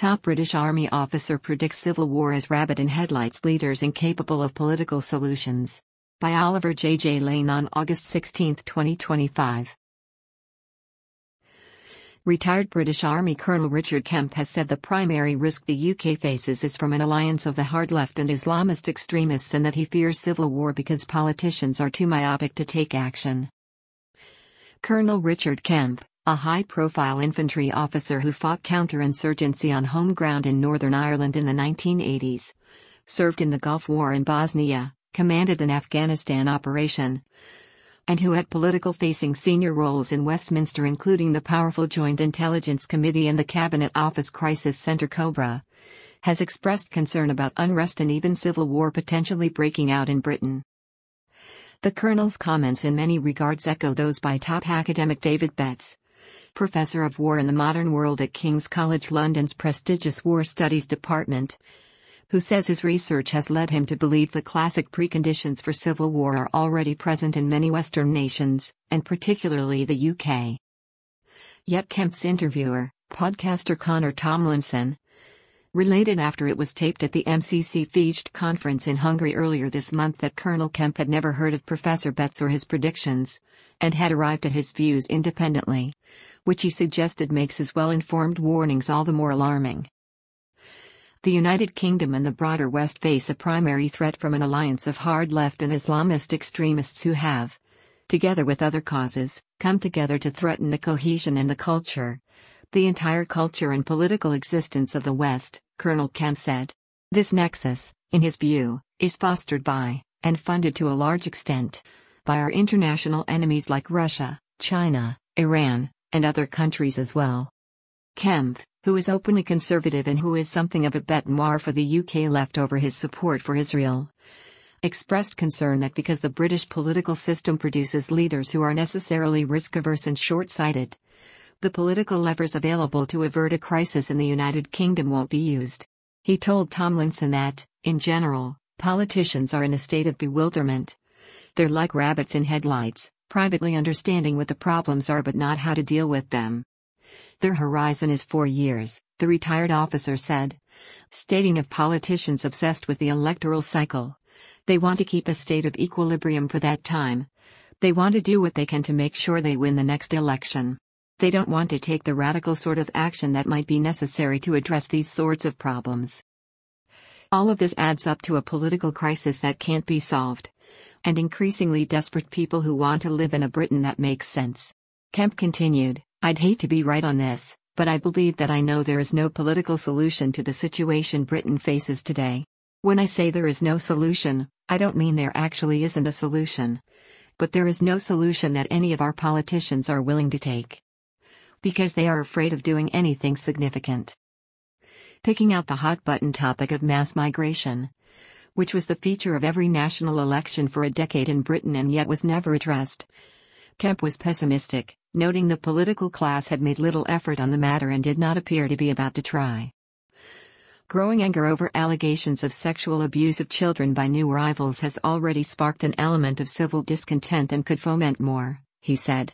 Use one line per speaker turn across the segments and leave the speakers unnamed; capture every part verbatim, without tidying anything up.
Top British Army officer predicts civil war as rabbit in headlights, leaders incapable of political solutions. By Oliver J J Lane on August sixteenth, twenty twenty-five. Retired British Army Colonel Richard Kemp has said the primary risk the U K faces is from an alliance of the hard left and Islamist extremists, and that he fears civil war because politicians are too myopic to take action. Colonel Richard Kemp, a high-profile infantry officer who fought counterinsurgency on home ground in Northern Ireland in the nineteen eighties, served in the Gulf War in Bosnia, commanded an Afghanistan operation, and who had political-facing senior roles in Westminster, including the powerful Joint Intelligence Committee and the Cabinet Office Crisis Centre COBRA, has expressed concern about unrest and even civil war potentially breaking out in Britain. The Colonel's comments in many regards echo those by top academic David Betts, Professor of War in the Modern World at King's College London's prestigious War Studies Department, who says his research has led him to believe the classic preconditions for civil war are already present in many Western nations, and particularly the U K. Yet Kemp's interviewer, podcaster Connor Tomlinson, related after it was taped at the M C C Ficht conference in Hungary earlier this month that Colonel Kemp had never heard of Professor Betts or his predictions, and had arrived at his views independently, which he suggested makes his well-informed warnings all the more alarming. The United Kingdom and the broader West face a primary threat from an alliance of hard left and Islamist extremists who have, together with other causes, come together to threaten the cohesion and the culture, the entire culture and political existence of the West, Colonel Kemp said. This nexus, in his view, is fostered by, and funded to a large extent, by our international enemies like Russia, China, Iran, and other countries as well. Kemp, who is openly conservative and who is something of a bête noire for the U K left over his support for Israel, expressed concern that because the British political system produces leaders who are necessarily risk-averse and short-sighted, the political levers available to avert a crisis in the United Kingdom won't be used. He told Tomlinson that, in general, politicians are in a state of bewilderment. They're like rabbits in headlights, privately understanding what the problems are but not how to deal with them. Their horizon is four years, the retired officer said, stating of politicians obsessed with the electoral cycle. They want to keep a state of equilibrium for that time. They want to do what they can to make sure they win the next election. They don't want to take the radical sort of action that might be necessary to address these sorts of problems. All of this adds up to a political crisis that can't be solved, and increasingly desperate people who want to live in a Britain that makes sense. Kemp continued, I'd hate to be right on this, but I believe that I know there is no political solution to the situation Britain faces today. When I say there is no solution, I don't mean there actually isn't a solution. But there is no solution that any of our politicians are willing to take. Because they are afraid of doing anything significant. Picking out the hot-button topic of mass migration, which was the feature of every national election for a decade in Britain and yet was never addressed, Kemp was pessimistic, noting the political class had made little effort on the matter and did not appear to be about to try. Growing anger over allegations of sexual abuse of children by new arrivals has already sparked an element of civil discontent and could foment more, he said.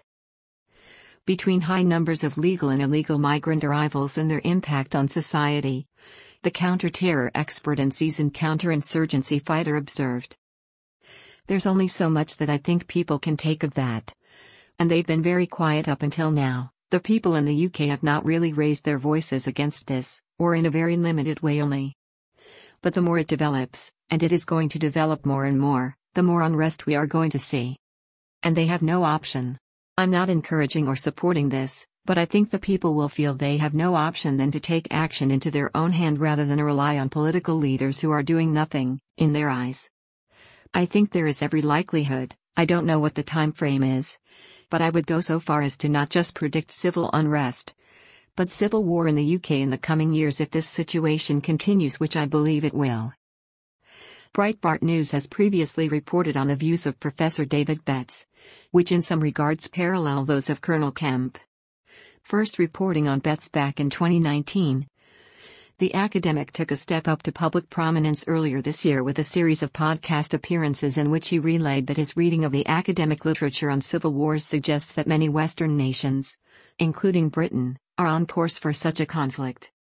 Between high numbers of legal and illegal migrant arrivals and their impact on society, the counter-terror expert and seasoned counterinsurgency fighter observed. There's only so much that I think people can take of that. And they've been very quiet up until now. The people in the U K have not really raised their voices against this, or in a very limited way only. But the more it develops, and it is going to develop more and more, the more unrest we are going to see. And they have no option. I'm not encouraging or supporting this, but I think the people will feel they have no option than to take action into their own hand rather than rely on political leaders who are doing nothing, in their eyes. I think there is every likelihood, I don't know what the time frame is, but I would go so far as to not just predict civil unrest, but civil war in the U K in the coming years if this situation continues, which I believe it will. Breitbart News has previously reported on the views of Professor David Betts, which in some regards parallel those of Colonel Kemp. First reporting on Betts back in twenty nineteen, the academic took a step up to public prominence earlier this year with a series of podcast appearances in which he relayed that his reading of the academic literature on civil wars suggests that many Western nations, including Britain, are on course for such a conflict.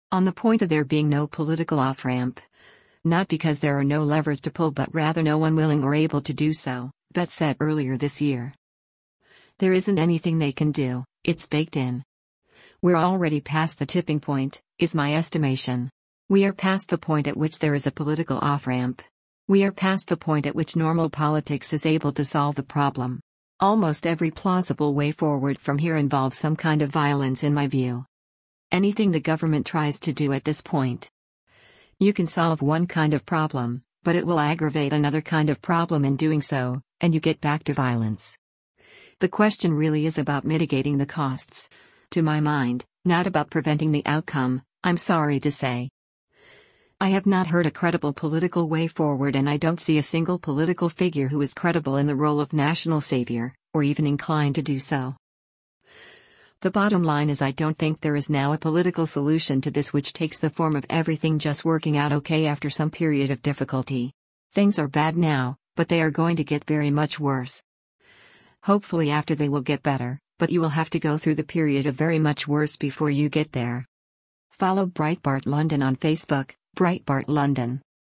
On the point of there being no political off-ramp. Not because there are no levers to pull but rather no one willing or able to do so, Bet said earlier this year. There isn't anything they can do, it's baked in. We're already past the tipping point, is my estimation. We are past the point at which there is a political off-ramp. We are past the point at which normal politics is able to solve the problem. Almost every plausible way forward from here involves some kind of violence in my view. Anything the government tries to do at this point. You can solve one kind of problem, but it will aggravate another kind of problem in doing so, and you get back to violence. The question really is about mitigating the costs. To my mind, not about preventing the outcome, I'm sorry to say. I have not heard a credible political way forward and I don't see a single political figure who is credible in the role of national savior, or even inclined to do so. The bottom line is I don't think there is now a political solution to this which takes the form of everything just working out okay after some period of difficulty. Things are bad now, but they are going to get very much worse. Hopefully after they will get better, but you will have to go through the period of very much worse before you get there. Follow Breitbart London on Facebook, Breitbart London.